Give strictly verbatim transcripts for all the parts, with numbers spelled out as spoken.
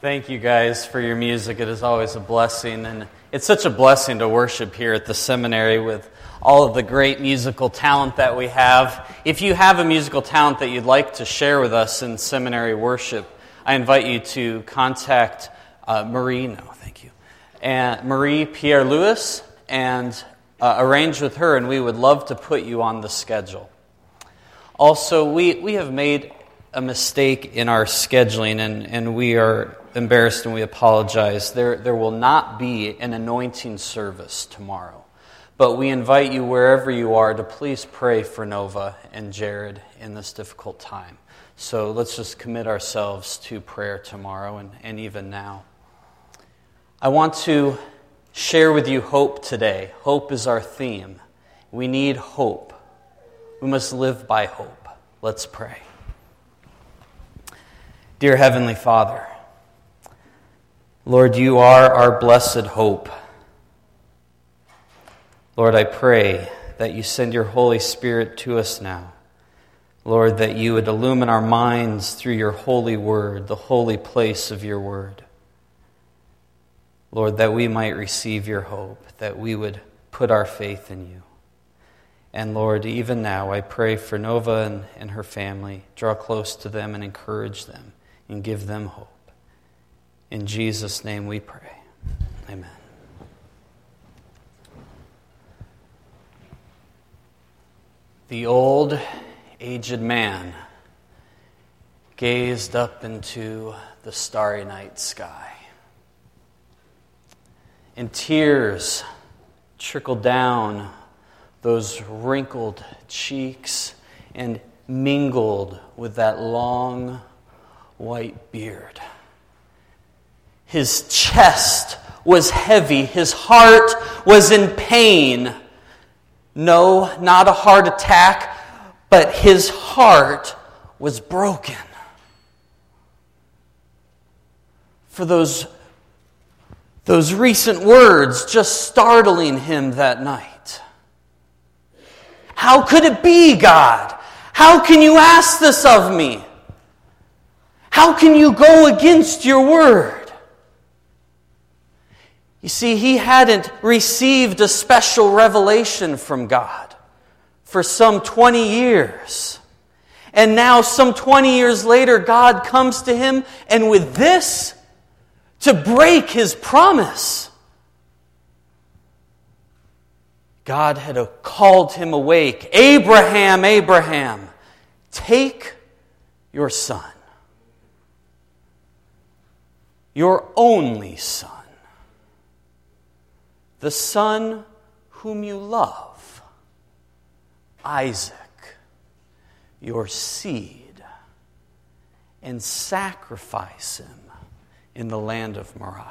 Thank you guys for your music. It is always a blessing, and it's such a blessing to worship here at the seminary with all of the great musical talent that we have. If you have a musical talent that you'd like to share with us in seminary worship, I invite you to contact uh, Marie, no, thank you, and Marie Pierre-Louis, and uh, arrange with her, and we would love to put you on the schedule. Also, we, we have made a mistake in our scheduling, and, and we are embarrassed and we apologize. There, there will not be an anointing service tomorrow, but we invite you wherever you are to please pray for Nova and Jared in this difficult time. So let's just commit ourselves to prayer tomorrow and, and even now. I want to share with you hope today. Hope is our theme. We need hope. We must live by hope. Let's pray. Dear Heavenly Father, Lord, you are our blessed hope. Lord, I pray that you send your Holy Spirit to us now. Lord, that you would illumine our minds through your holy word, the holy place of your word. Lord, that we might receive your hope, that we would put our faith in you. And Lord, even now I pray for Nova and, and her family. Draw close to them and encourage them and give them hope. In Jesus' name we pray. Amen. The old, aged man gazed up into the starry night sky, and tears trickled down those wrinkled cheeks and mingled with that long white beard. His chest was heavy. His heart was in pain. No, not a heart attack, but his heart was broken. For those, those recent words just startling him that night. How could it be, God? How can you ask this of me? How can you go against your word? You see, he hadn't received a special revelation from God for some twenty years. And now, some twenty years later, God comes to him, and with this, to break his promise. God had called him awake. Abraham, Abraham, take your son, your only son, the son whom you love, Isaac, your seed, and sacrifice him in the land of Moriah.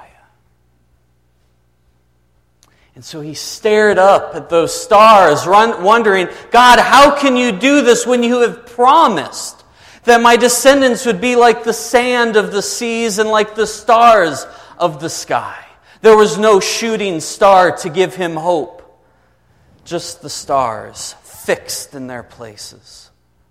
And so he stared up at those stars, run, wondering, God, how can you do this when you have promised that my descendants would be like the sand of the seas and like the stars of the sky? There was no shooting star to give him hope, just the stars fixed in their places.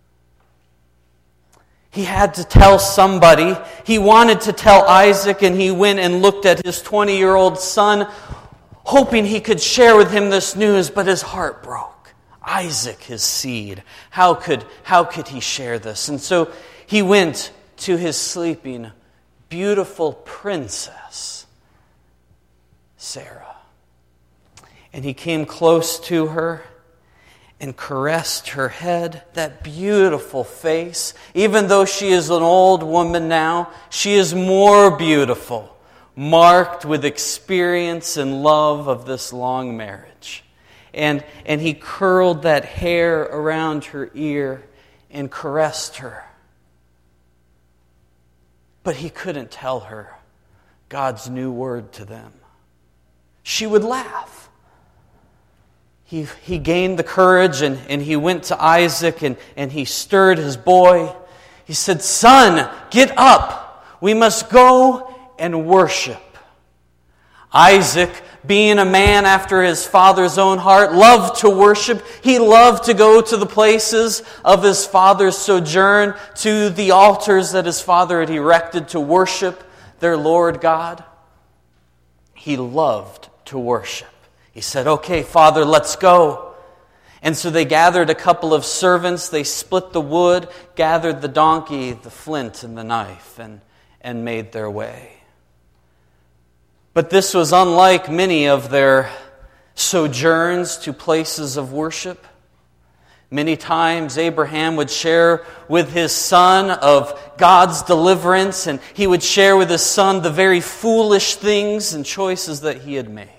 He had to tell somebody. He wanted to tell Isaac, and he went and looked at his twenty-year-old son, hoping he could share with him this news, but his heart broke. Isaac, his seed. How could, how could he share this? And so he went to his sleeping, beautiful princess, Sarah. And he came close to her and caressed her head, that beautiful face. Even though she is an old woman now, she is more beautiful, marked with experience and love of this long marriage. And, and he curled that hair around her ear and caressed her. But he couldn't tell her God's new word to them. She would laugh. He, he gained the courage and, and he went to Isaac and, and he stirred his boy. He said, son, get up. We must go and worship. Isaac, being a man after his father's own heart, loved to worship. He loved to go to the places of his father's sojourn, to the altars that his father had erected to worship their Lord God, he loved to worship. He said, "Okay, Father, let's go." And so they gathered a couple of servants, they split the wood, gathered the donkey, the flint, and the knife, and, and made their way. But this was unlike many of their sojourns to places of worship. Many times Abraham would share with his son of God's deliverance, and he would share with his son the very foolish things and choices that he had made.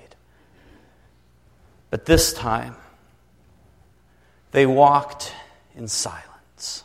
But this time, they walked in silence,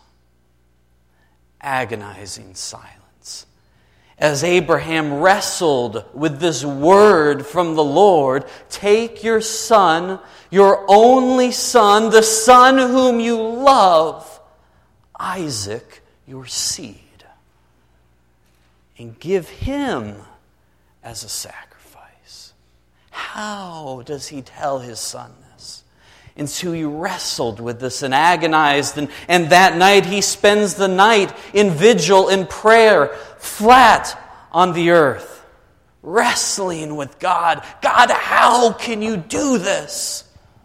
agonizing silence, as Abraham wrestled with this word from the Lord, "Take your son, your only son, the son whom you love, Isaac, your seed, and give him as a sacrifice." How does he tell his son this? And so he wrestled with this and agonized, and, and that night he spends the night in vigil, in prayer, flat on the earth, wrestling with God. God, how can you do this?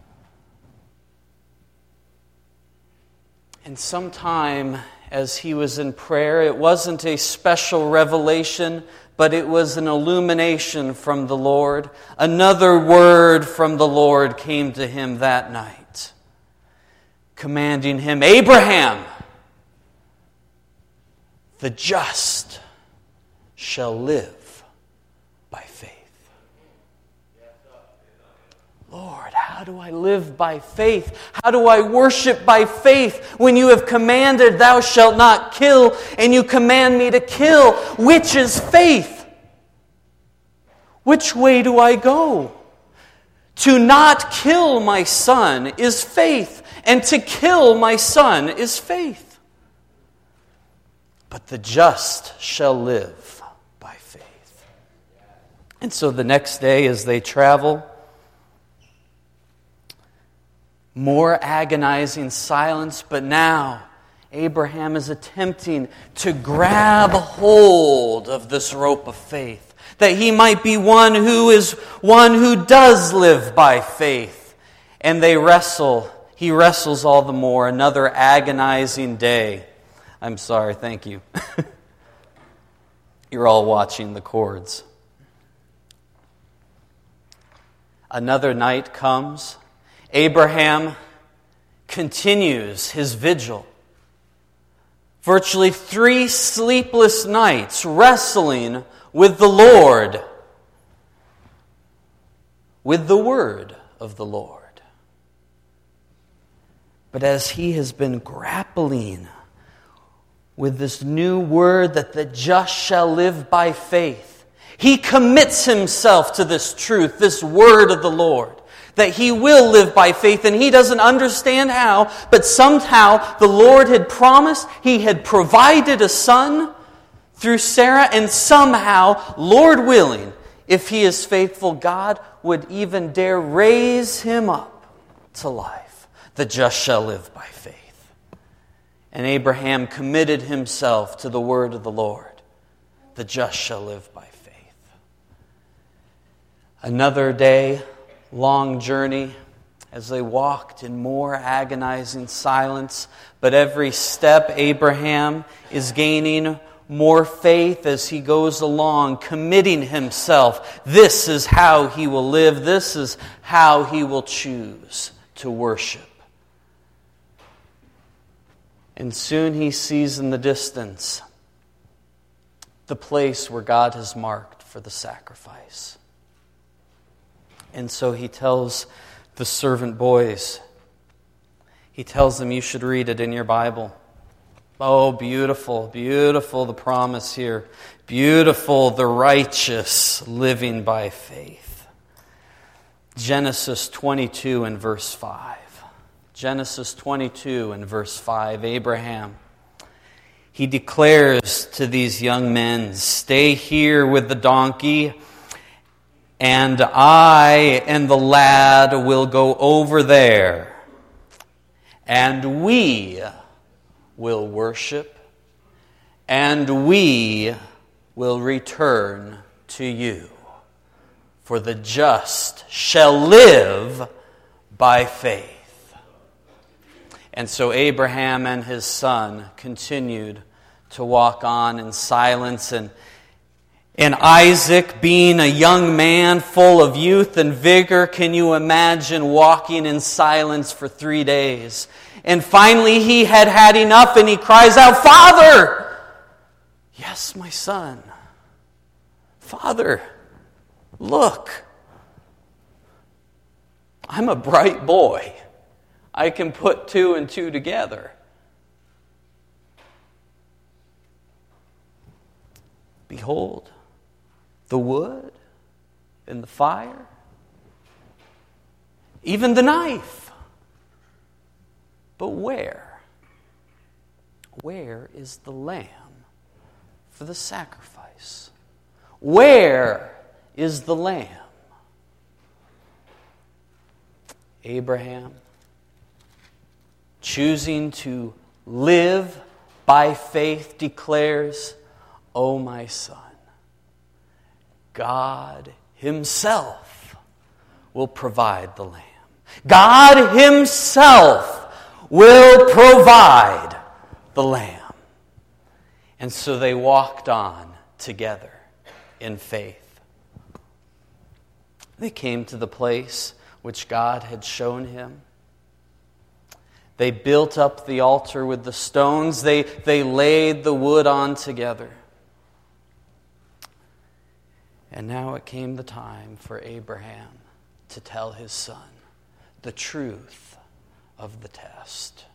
And sometime as he was in prayer, it wasn't a special revelation, but it was an illumination from the Lord. Another word from the Lord came to him that night, commanding him, "Abraham, the just shall live by faith." Lord, how do I live by faith? How do I worship by faith when you have commanded, "Thou shalt not kill," and you command me to kill? Which is faith? Which way do I go? To not kill my son is faith, and to kill my son is faith. But the just shall live by faith. And so the next day as they travel, more agonizing silence, but now Abraham is attempting to grab hold of this rope of faith, that he might be one who is one who does live by faith. And they wrestle. He wrestles all the more. Another agonizing day. I'm sorry, thank you. You're all watching the chords. Another night comes. Abraham continues his vigil. Virtually three sleepless nights wrestling with the Lord, with the word of the Lord. But as he has been grappling with this new word that the just shall live by faith, he commits himself to this truth, this word of the Lord, that he will live by faith, and he doesn't understand how, but somehow the Lord had promised, he had provided a son through Sarah, and somehow, Lord willing, if he is faithful, God would even dare raise him up to life. The just shall live by faith. And Abraham committed himself to the word of the Lord. The just shall live by faith. Another day, long journey as they walked in more agonizing silence. But every step, Abraham is gaining more faith as he goes along, committing himself. This is how he will live. This is how he will choose to worship. And soon he sees in the distance the place where God has marked for the sacrifice. And so he tells the servant boys, he tells them, you should read it in your Bible. Oh, beautiful, beautiful the promise here. Beautiful the righteous living by faith. Genesis twenty-two and verse five. Genesis twenty-two and verse five. Abraham, he declares to these young men, stay here with the donkey, and I and the lad will go over there, and we will worship, and we will return to you, for the just shall live by faith." And so Abraham and his son continued to walk on in silence, and And Isaac, being a young man full of youth and vigor, can you imagine walking in silence for three days? And finally he had had enough and he cries out, "Father!" "Yes, my son." "Father, look. I'm a bright boy. I can put two and two together." "Behold, the wood and the fire, even the knife. But where? Where is the lamb for the sacrifice? Where is the lamb?" Abraham, choosing to live by faith, declares, "O my son, God Himself will provide the lamb. God Himself will provide the lamb." And so they walked on together in faith. They came to the place which God had shown him. They built up the altar with the stones. They, they laid the wood on together. And now it came the time for Abraham to tell his son the truth of the test.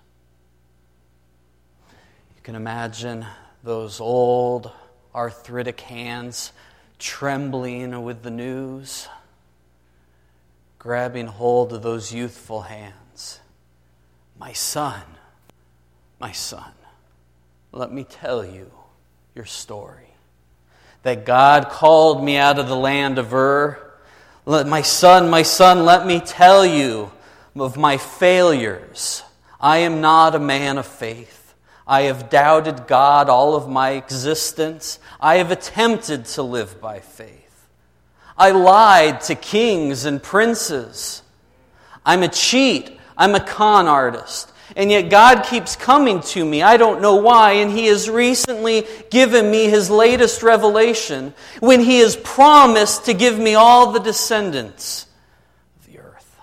You can imagine those old arthritic hands trembling with the news, grabbing hold of those youthful hands. "My son, my son, let me tell you your story. That God called me out of the land of Ur. Let, my son, my son, let me tell you of my failures. I am not a man of faith. I have doubted God all of my existence. I have attempted to live by faith. I lied to kings and princes. I'm a cheat. I'm a con artist. And yet God keeps coming to me. I don't know why. And He has recently given me His latest revelation when He has promised to give me all the descendants of the earth.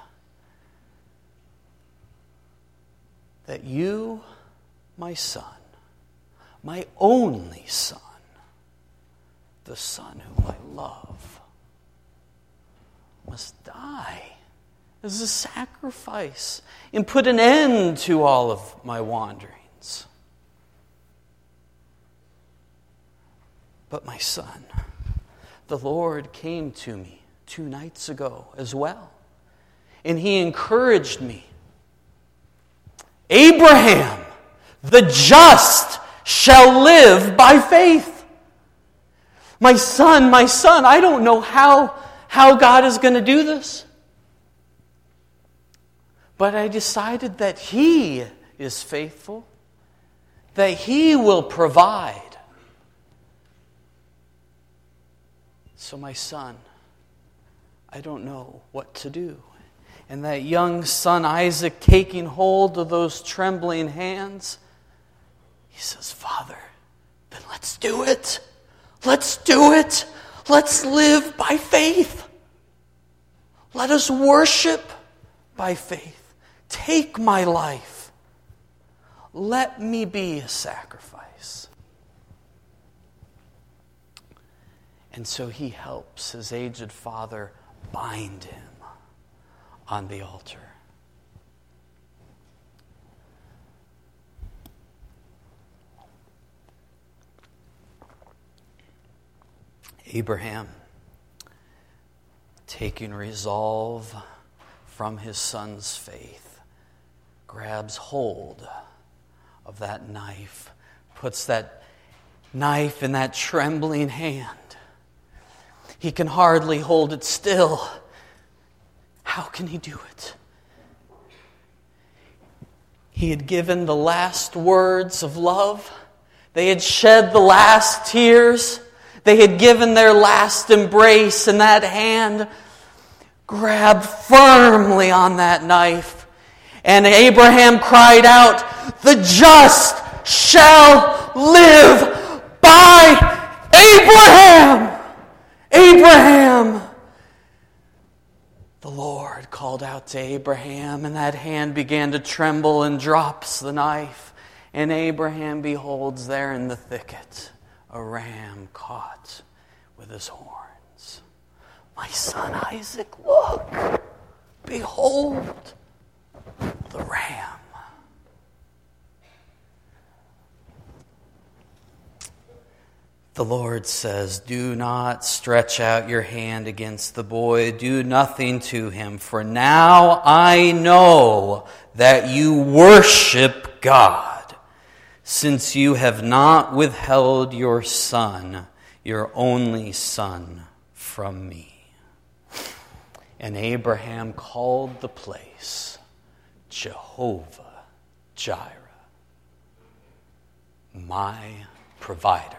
That you, my son, my only son, the son whom I love, must die as a sacrifice and put an end to all of my wanderings. But my son, the Lord came to me two nights ago as well, and He encouraged me. Abraham, the just, shall live by faith. My son, my son, I don't know how, how God is going to do this. But I decided that He is faithful, that He will provide. So my son, I don't know what to do. And that young son Isaac, taking hold of those trembling hands, he says, "Father, then let's do it. Let's do it. Let's live by faith. Let us worship by faith. Take my life. Let me be a sacrifice." And so he helps his aged father bind him on the altar. Abraham, taking resolve from his son's faith, grabs hold of that knife, puts that knife in that trembling hand. He can hardly hold it still. How can he do it? He had given the last words of love. They had shed the last tears. They had given their last embrace, and that hand grabbed firmly on that knife. And Abraham cried out, "The just shall live by Abraham! Abraham!" The Lord called out to Abraham, and that hand began to tremble and drops the knife. And Abraham beholds there in the thicket a ram caught with his horns. "My son Isaac, look, behold the ram." The Lord says, "Do not stretch out your hand against the boy. Do nothing to him. For now I know that you worship God, since you have not withheld your son, your only son, from me." And Abraham called the place Jehovah Jireh, my provider.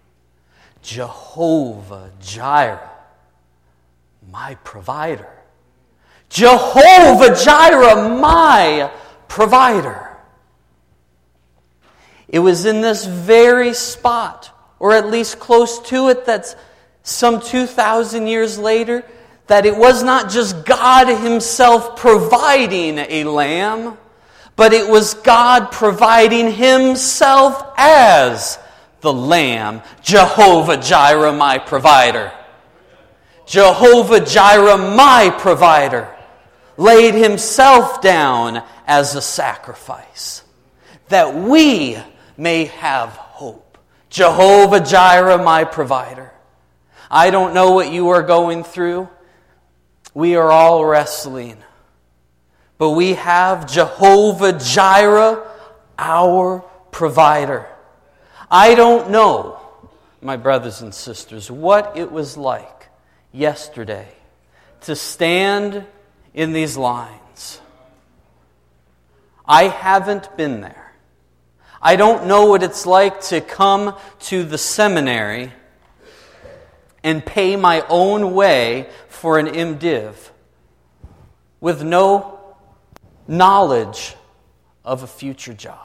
Jehovah Jireh, my provider. Jehovah Jireh, my provider. It was in this very spot, or at least close to it, that's some two thousand years later, that it was not just God Himself providing a lamb, but it was God providing Himself as the lamb. Jehovah Jireh, my provider. Jehovah Jireh, my provider, laid Himself down as a sacrifice that we may have hope. Jehovah Jireh, my provider. I don't know what you are going through. We are all wrestling. But we have Jehovah Jireh, our provider. I don't know, my brothers and sisters, what it was like yesterday to stand in these lines. I haven't been there. I don't know what it's like to come to the seminary and pay my own way for an MDiv with no knowledge of a future job.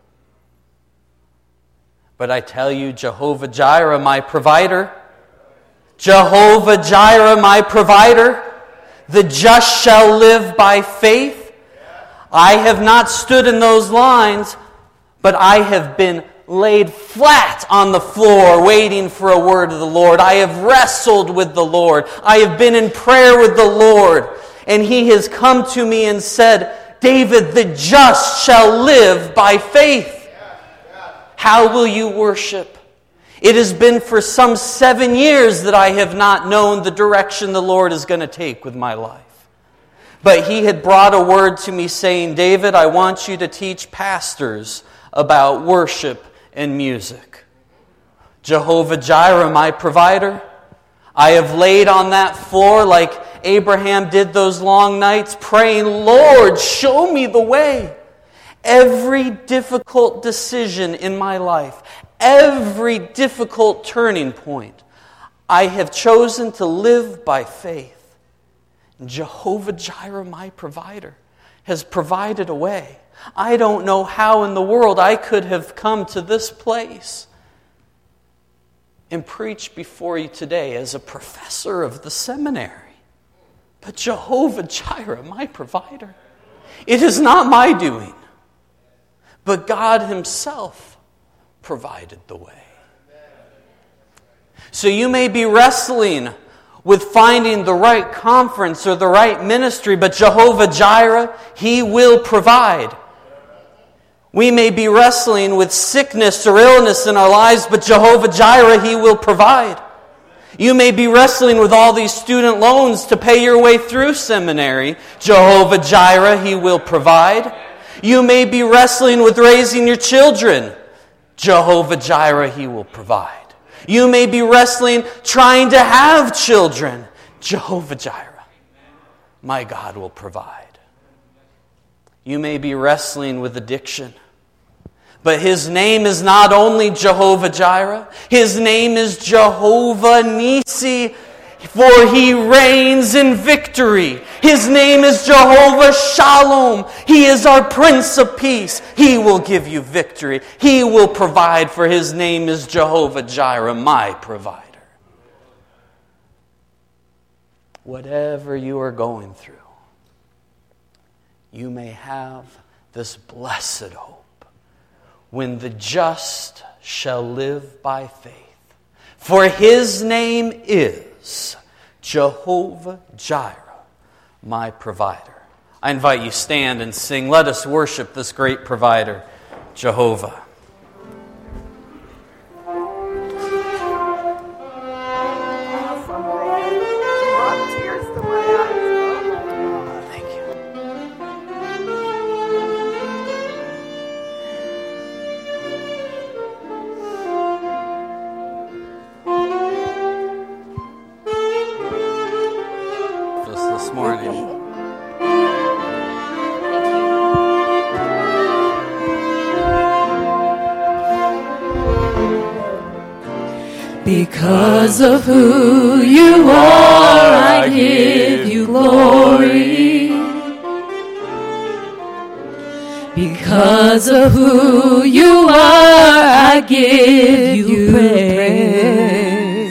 But I tell you, Jehovah Jireh, my provider, Jehovah Jireh, my provider, the just shall live by faith. I have not stood in those lines, but I have been laid flat on the floor waiting for a word of the Lord. I have wrestled with the Lord. I have been in prayer with the Lord. And He has come to me and said, "David, the just shall live by faith." How will you worship? It has been for some seven years that I have not known the direction the Lord is going to take with my life. But He had brought a word to me saying, "David, I want you to teach pastors about worship and music." Jehovah Jireh, my provider. I have laid on that floor like Abraham did those long nights praying, "Lord, show me the way." Every difficult decision in my life, every difficult turning point, I have chosen to live by faith. Jehovah Jireh, my provider, has provided a way. I don't know how in the world I could have come to this place and preach before you today as a professor of the seminary. But Jehovah Jireh, my provider. It is not my doing. But God Himself provided the way. So you may be wrestling with finding the right conference or the right ministry, but Jehovah Jireh, He will provide. We may be wrestling with sickness or illness in our lives, but Jehovah Jireh, He will provide. You may be wrestling with all these student loans to pay your way through seminary. Jehovah Jireh, He will provide. You may be wrestling with raising your children. Jehovah Jireh, He will provide. You may be wrestling trying to have children. Jehovah Jireh, my God will provide. You may be wrestling with addiction. But his name is not only Jehovah Jireh, his name is Jehovah Nissi, for he reigns in victory. His name is Jehovah Shalom. He is our Prince of Peace. He will give you victory. He will provide, for his name is Jehovah Jireh, my provider. Whatever you are going through, you may have this blessed hope. When the just shall live by faith. For his name is Jehovah Jireh, my provider. I invite you, stand and sing. Let us worship this great provider, Jehovah. Because of who you are, I give you glory. Because of who you are, I give you praise.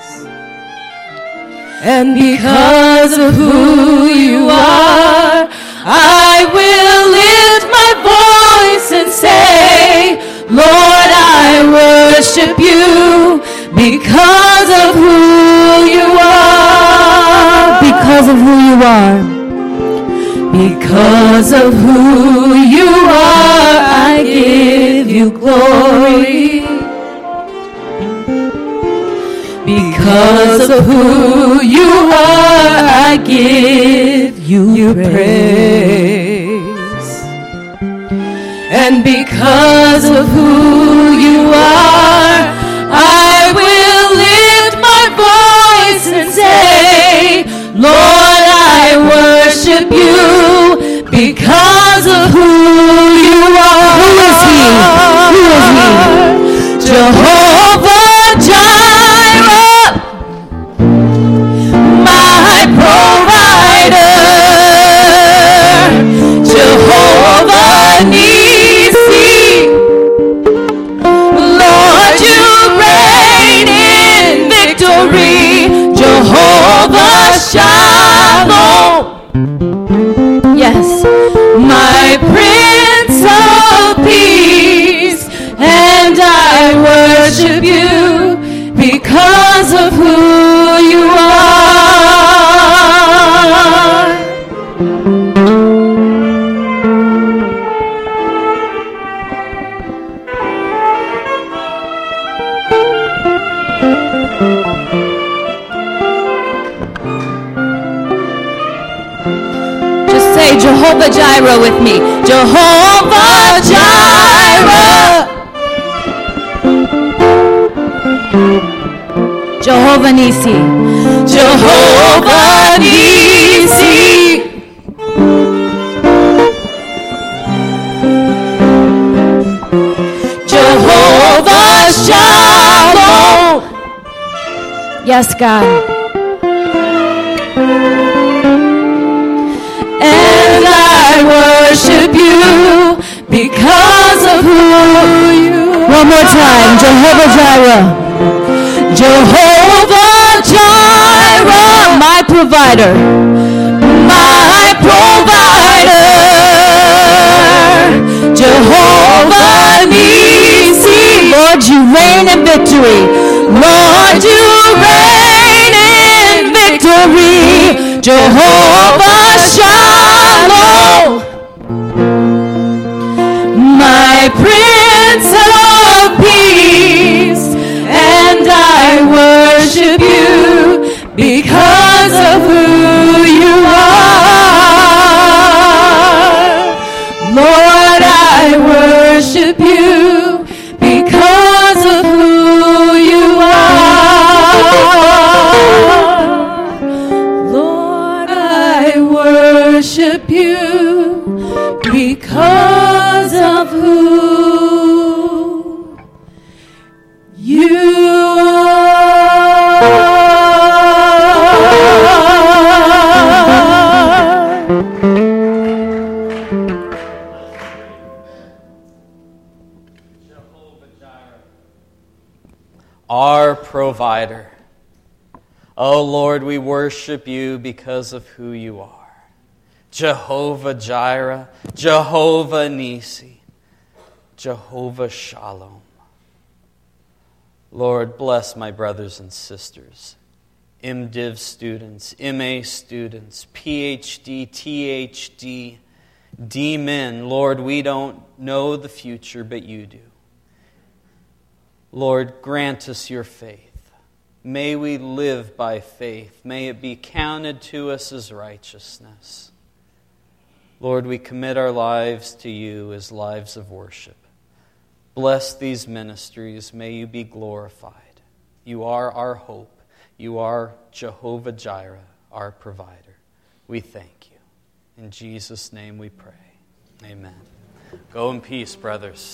And because of who you are, I will lift my voice and say, Lord, I worship you. Because of who you are. Because of who you are. Because of who you are, I give you glory. Because of who you are, I give you praise. And because of who you are, I will lift my voice and say, Lord, I worship you because of who you are. Who is he? Who is he? Jehovah Jireh, my provider. Jehovah Nissi, Lord, you reign in victory. Jehovah Shalom, yes, my Prince of Peace, and I worship you because of who you are. Just say Jehovah Jireh with me. Jehovah Jireh. Jehovah Nissi. Jehovah Nissi. Jehovah Shalom. Yes, God. And I worship you because of who you are. One more time. Jehovah Jireh. Jehovah Jireh, my provider, my provider. Jehovah Nissi, Lord, you reign in victory. Lord, you reign in victory. Jehovah Shalom, my Prince of Peace, and I worship you because of who you are. Lord, I worship you because of who you are. Lord, I provider. Oh Lord, we worship you because of who you are. Jehovah Jireh, Jehovah Nisi, Jehovah Shalom. Lord, bless my brothers and sisters, MDiv students, M A students, P H D, T H D, D-Min. Lord, we don't know the future, but you do. Lord, grant us your faith. May we live by faith. May it be counted to us as righteousness. Lord, we commit our lives to you as lives of worship. Bless these ministries. May you be glorified. You are our hope. You are Jehovah Jireh, our provider. We thank you. In Jesus' name we pray. Amen. Go in peace, brothers.